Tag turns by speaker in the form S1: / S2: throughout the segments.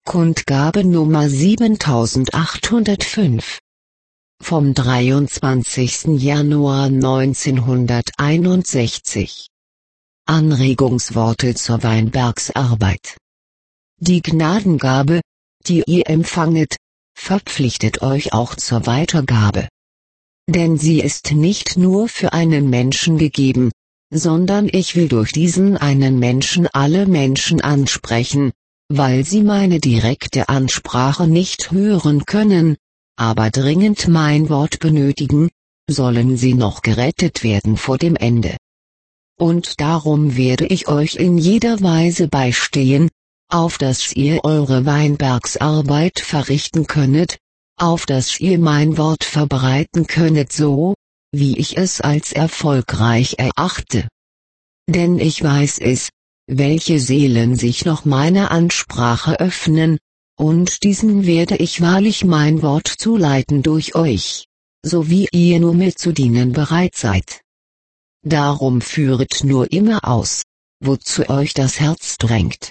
S1: Kundgabe Nummer 7805 vom 23. Januar 1961. Anregungsworte zur Weinbergsarbeit. Die Gnadengabe, die ihr empfanget, verpflichtet euch auch zur Weitergabe. Denn sie ist nicht nur für einen Menschen gegeben, sondern ich will durch diesen einen Menschen alle Menschen ansprechen, weil sie meine direkte Ansprache nicht hören können, aber dringend mein Wort benötigen, sollen sie noch gerettet werden vor dem Ende. Und darum werde ich euch in jeder Weise beistehen, auf dass ihr eure Weinbergsarbeit verrichten könnet, auf dass ihr mein Wort verbreiten könnet so, wie ich es als erfolgreich erachte. Denn ich weiß es, welche Seelen sich noch meiner Ansprache öffnen, und diesen werde ich wahrlich mein Wort zuleiten durch euch, so wie ihr nur mir zu dienen bereit seid. Darum führet nur immer aus, wozu euch das Herz drängt.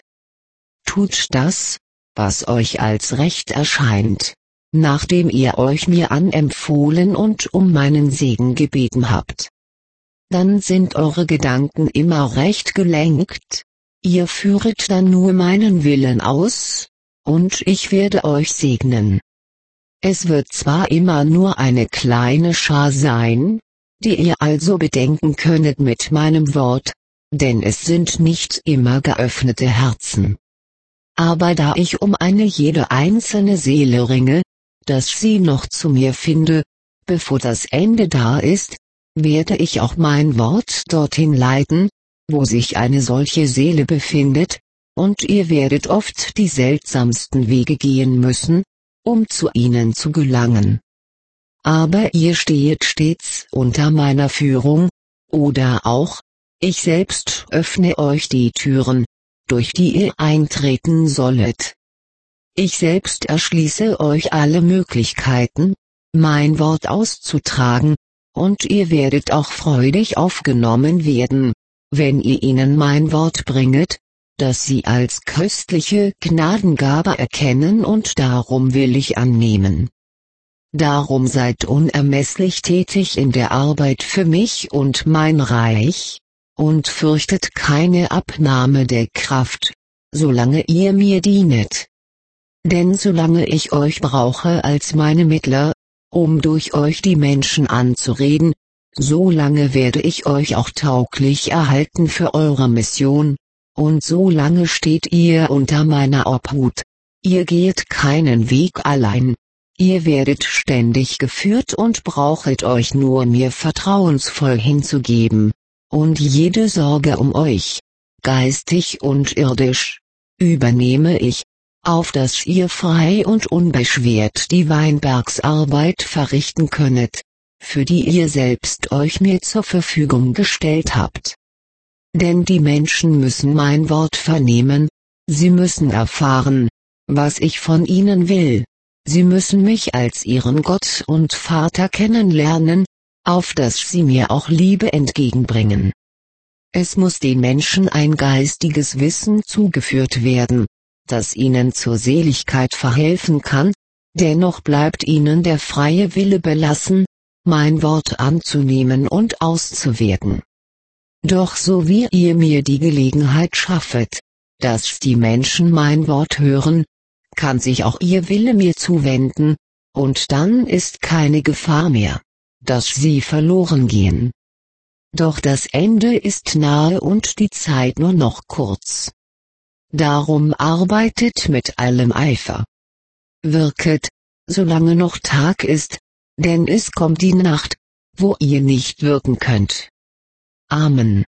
S1: Tut das, was euch als recht erscheint, nachdem ihr euch mir anempfohlen und um meinen Segen gebeten habt. Dann sind eure Gedanken immer recht gelenkt, ihr führet dann nur meinen Willen aus, und ich werde euch segnen. Es wird zwar immer nur eine kleine Schar sein, die ihr also bedenken könnet mit meinem Wort, denn es sind nicht immer geöffnete Herzen. Aber da ich um eine jede einzelne Seele ringe, dass sie noch zu mir finde, bevor das Ende da ist, werde ich auch mein Wort dorthin leiten, wo sich eine solche Seele befindet, und ihr werdet oft die seltsamsten Wege gehen müssen, um zu ihnen zu gelangen. Aber ihr stehet stets unter meiner Führung, oder auch, ich selbst öffne euch die Türen, durch die ihr eintreten sollet. Ich selbst erschließe euch alle Möglichkeiten, mein Wort auszutragen, und ihr werdet auch freudig aufgenommen werden, wenn ihr ihnen mein Wort bringet, das sie als köstliche Gnadengabe erkennen, und darum will ich annehmen. Darum seid unermesslich tätig in der Arbeit für mich und mein Reich, und fürchtet keine Abnahme der Kraft, solange ihr mir dienet. Denn solange ich euch brauche als meine Mittler, um durch euch die Menschen anzureden, so lange werde ich euch auch tauglich erhalten für eure Mission, und so lange steht ihr unter meiner Obhut. Ihr geht keinen Weg allein, ihr werdet ständig geführt und brauchet euch nur mir vertrauensvoll hinzugeben, und jede Sorge um euch, geistig und irdisch, übernehme ich, auf dass ihr frei und unbeschwert die Weinbergsarbeit verrichten könnet, für die ihr selbst euch mir zur Verfügung gestellt habt. Denn die Menschen müssen mein Wort vernehmen, sie müssen erfahren, was ich von ihnen will, sie müssen mich als ihren Gott und Vater kennenlernen, auf dass sie mir auch Liebe entgegenbringen. Es muss den Menschen ein geistiges Wissen zugeführt werden, das ihnen zur Seligkeit verhelfen kann, dennoch bleibt ihnen der freie Wille belassen, mein Wort anzunehmen und auszuwerten. Doch so wie ihr mir die Gelegenheit schaffet, dass die Menschen mein Wort hören, kann sich auch ihr Wille mir zuwenden, und dann ist keine Gefahr mehr, dass sie verloren gehen. Doch das Ende ist nahe und die Zeit nur noch kurz. Darum arbeitet mit allem Eifer. Wirket, solange noch Tag ist, denn es kommt die Nacht, wo ihr nicht wirken könnt. Amen.